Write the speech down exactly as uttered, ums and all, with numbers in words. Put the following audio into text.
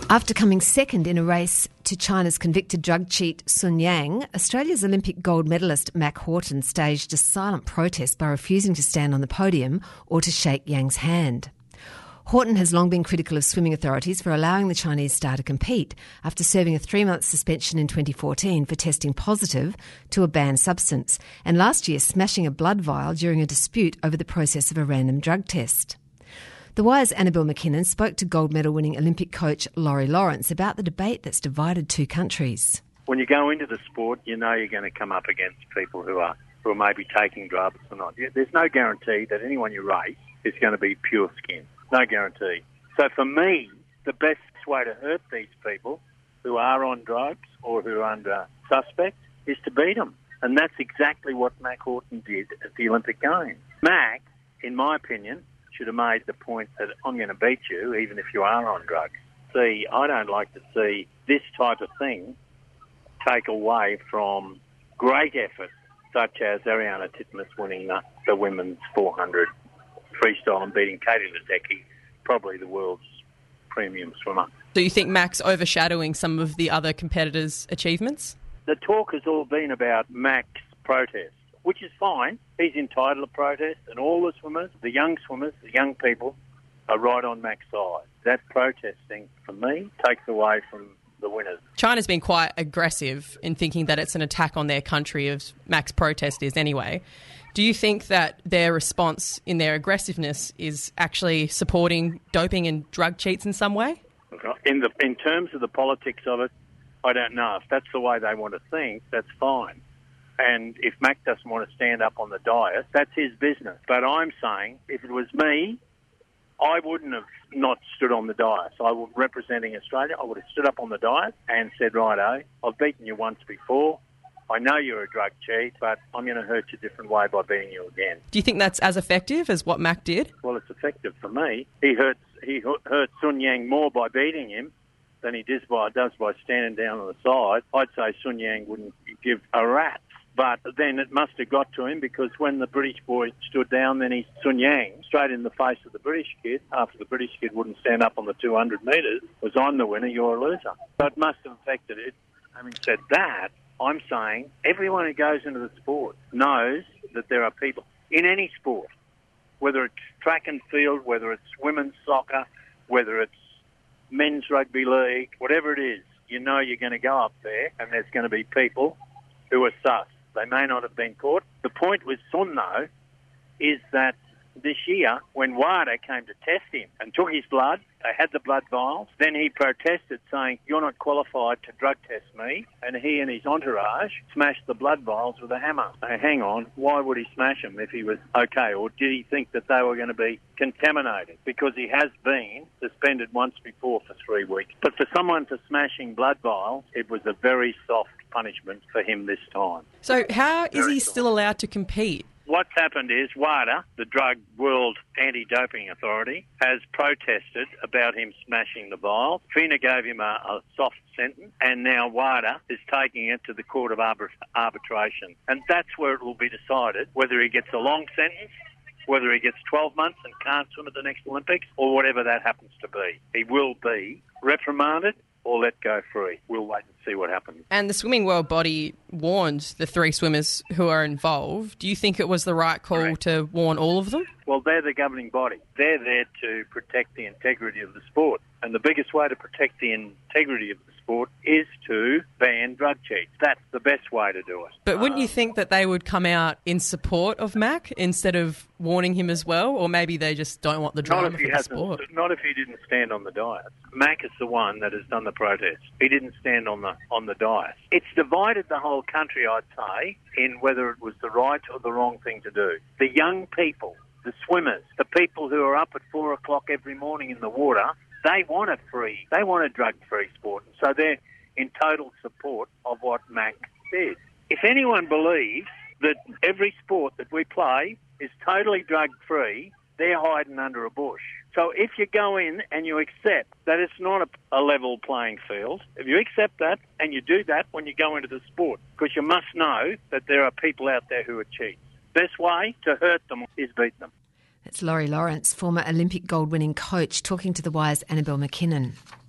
After coming second in a race to China's convicted drug cheat Sun Yang, Australia's Olympic gold medalist Mac Horton staged a silent protest by refusing to stand on the podium or to shake Yang's hand. Horton has long been critical of swimming authorities for allowing the Chinese star to compete after serving a three-month suspension in twenty fourteen for testing positive to a banned substance and last year smashing a blood vial during a dispute over the process of a random drug test. The Wire's Annabelle McKinnon spoke to gold medal-winning Olympic coach Laurie Lawrence about the debate that's divided two countries. When you go into the sport, you know you're going to come up against people who are who are maybe taking drugs or not. There's no guarantee that anyone you race is going to be pure skin. No guarantee. So for me, the best way to hurt these people who are on drugs or who are under suspect is to beat them. And that's exactly what Mac Horton did at the Olympic Games. Mac, in my opinion, should have made the point that I'm going to beat you even if you are on drugs. See, I don't like to see this type of thing take away from great effort, such as Ariarne Titmus winning the, the women's four hundred freestyle and beating Katie Ledecky, probably the world's premium swimmer. Do you think Mac's overshadowing some of the other competitors' achievements? The talk has all been about Mac's protest, which is fine. He's entitled to protest, and all the swimmers, the young swimmers, the young people, are right on Mac's side. That protesting, for me, takes away from the winners. China's been quite aggressive in thinking that it's an attack on their country, as Mac's protest is anyway. Do you think that their response in their aggressiveness is actually supporting doping and drug cheats in some way? In the in terms of the politics of it, I don't know. If that's the way they want to think, that's fine. And if Mac doesn't want to stand up on the dais, that's his business. But I'm saying, if it was me, I wouldn't have not stood on the dais. I was representing Australia. I would have stood up on the dais and said, righto, I've beaten you once before. I know you're a drug cheat, but I'm going to hurt you a different way by beating you again. Do you think that's as effective as what Mac did? Well, it's effective for me. He hurts he hurt Sun Yang more by beating him than he does by, does by standing down on the side. I'd say Sun Yang wouldn't give a rat's. But then it must have got to him because when the British boy stood down, then he, Sun Yang, straight in the face of the British kid, after the British kid wouldn't stand up on the two hundred metres, was, I'm the winner, you're a loser. So it must have affected it. Having said that, I'm saying everyone who goes into the sport knows that there are people in any sport, whether it's track and field, whether it's women's soccer, whether it's men's rugby league, whatever it is, you know you're going to go up there and there's going to be people who are sus. They may not have been caught. The point with Sun, though, is that this year, when WADA came to test him and took his blood, they had the blood vials, then he protested saying, you're not qualified to drug test me, and he and his entourage smashed the blood vials with a hammer. Now, hang on, why would he smash them if he was okay, or did he think that they were going to be contaminated? Because he has been suspended once before for three weeks. But for someone for smashing blood vials, it was a very soft punishment for him this time. So how is very he soft. still allowed to compete? What's happened is WADA, the Drug World Anti-Doping Authority, has protested about him smashing the vial. FINA gave him a, a soft sentence, and now WADA is taking it to the Court of Arbit- Arbitration. And that's where it will be decided whether he gets a long sentence, whether he gets twelve months and can't swim at the next Olympics, or whatever that happens to be. He will be reprimanded or let go free. We'll wait and see what happens. And the Swimming World Body warned the three swimmers who are involved. Do you think it was the right call Correct. to warn all of them? Well, they're the governing body. They're there to protect the integrity of the sport. And the biggest way to protect the integrity of the sport is to ban drug cheats. That's the best way to do it. But wouldn't um, you think that they would come out in support of Mac instead of warning him as well? Or maybe they just don't want the Not drama if for he the hasn't. sport? Not if he didn't stand on the dais. Mac is the one that has done the protest. He didn't stand on the on the dais. It's divided the whole country, I'd say, in whether it was the right or the wrong thing to do. The young people, the swimmers, the people who are up at four o'clock every morning in the water, they want a free, they want a drug-free sport. And so they're in total support of what Mac said. If anyone believes that every sport that we play is totally drug-free, they're hiding under a bush. So if you go in and you accept that it's not a, a level playing field, if you accept that and you do that when you go into the sport, because you must know that there are people out there who are cheats. Best way to hurt them is beat them. That's Laurie Lawrence, former Olympic gold-winning coach, talking to The Wire's Annabelle McKinnon.